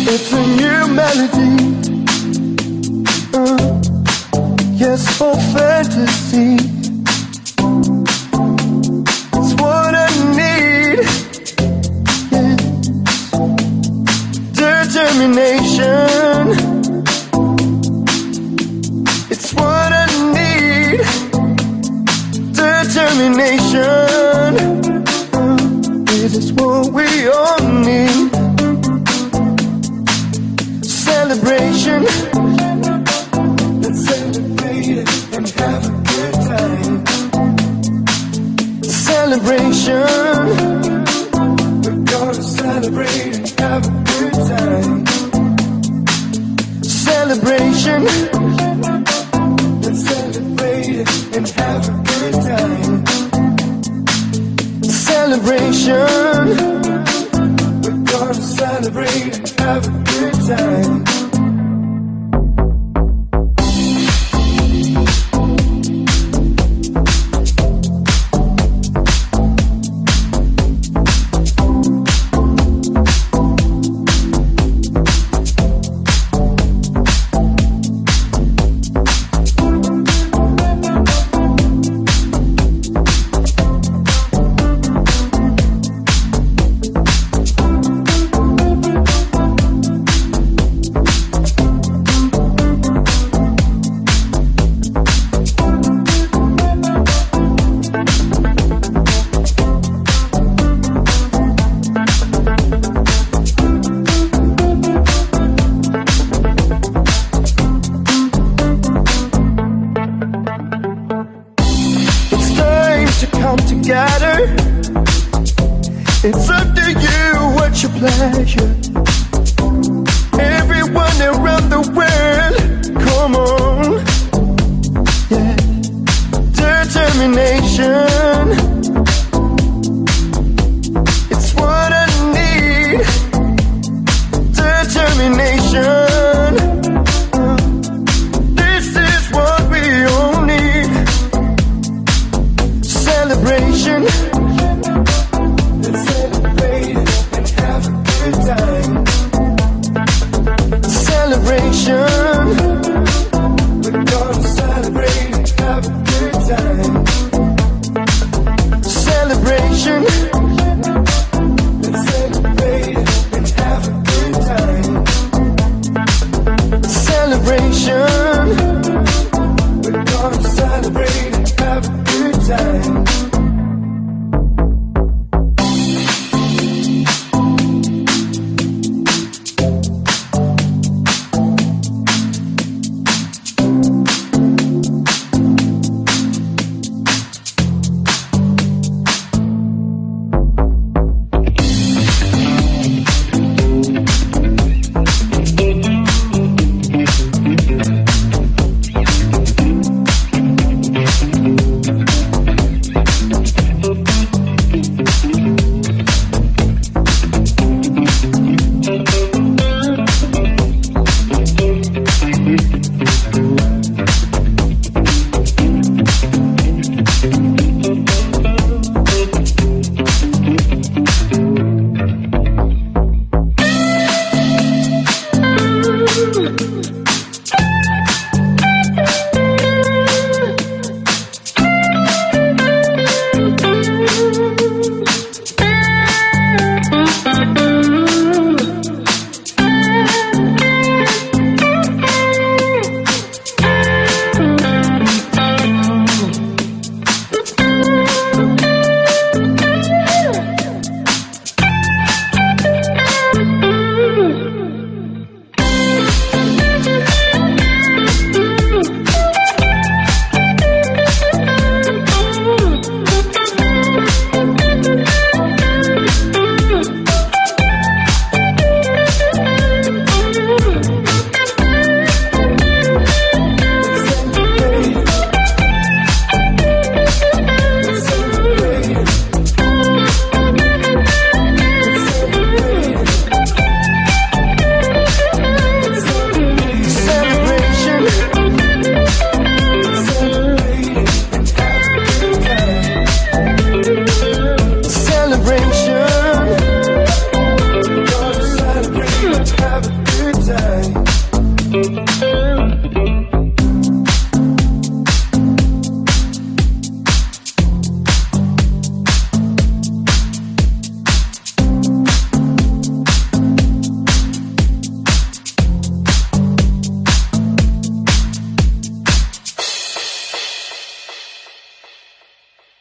It's a new melody, yes, for fantasy. It's what I need, yes. Determination, it's what I need. Determination, it is what we all need. Celebration, let's celebrate it and have a good time. Celebration, we're gonna celebrate and have a good time. Celebration, let's celebrate it and have a good time. Celebration, we're gonna celebrate and have a good time. Come together. It's up to you, what's your pleasure? Everyone around the world, come on, yeah. Determination,